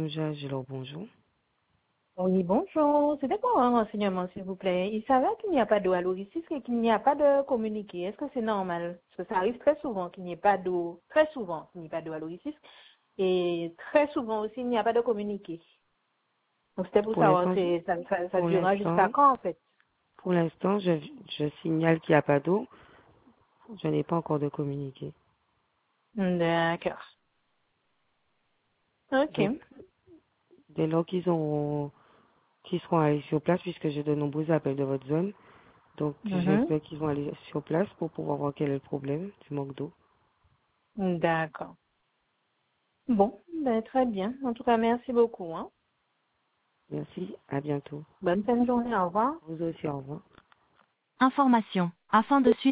Madame Jagelo, bonjour. Oui, bonjour. C'était pour un renseignement, s'il vous plaît. Il s'avère qu'il n'y a pas d'eau à l'orifice et qu'il n'y a pas de communiqué. Est-ce que c'est normal? Parce que ça arrive très souvent qu'il n'y ait pas d'eau, très souvent qu'il n'y ait pas d'eau à l'orifice et très souvent aussi il n'y a pas de communiqué. Donc c'était pour Pour savoir, l'instant, ça pour durera jusqu'à l'instant, quand en fait? pour l'instant, je signale qu'il n'y a pas d'eau. Je n'ai pas encore de communiqué. D'accord. Ok. Donc, dès lors qu'ils seront allés sur place, puisque j'ai de nombreux appels de votre zone, donc Mhm. j'espère qu'ils vont aller sur place pour pouvoir voir quel est le problème du manque d'eau. D'accord. Bon, très bien. En tout cas, merci beaucoup. Hein. Merci, à bientôt. Bonne fin de journée. Au revoir. Vous aussi, au revoir. Information. Afin de suivre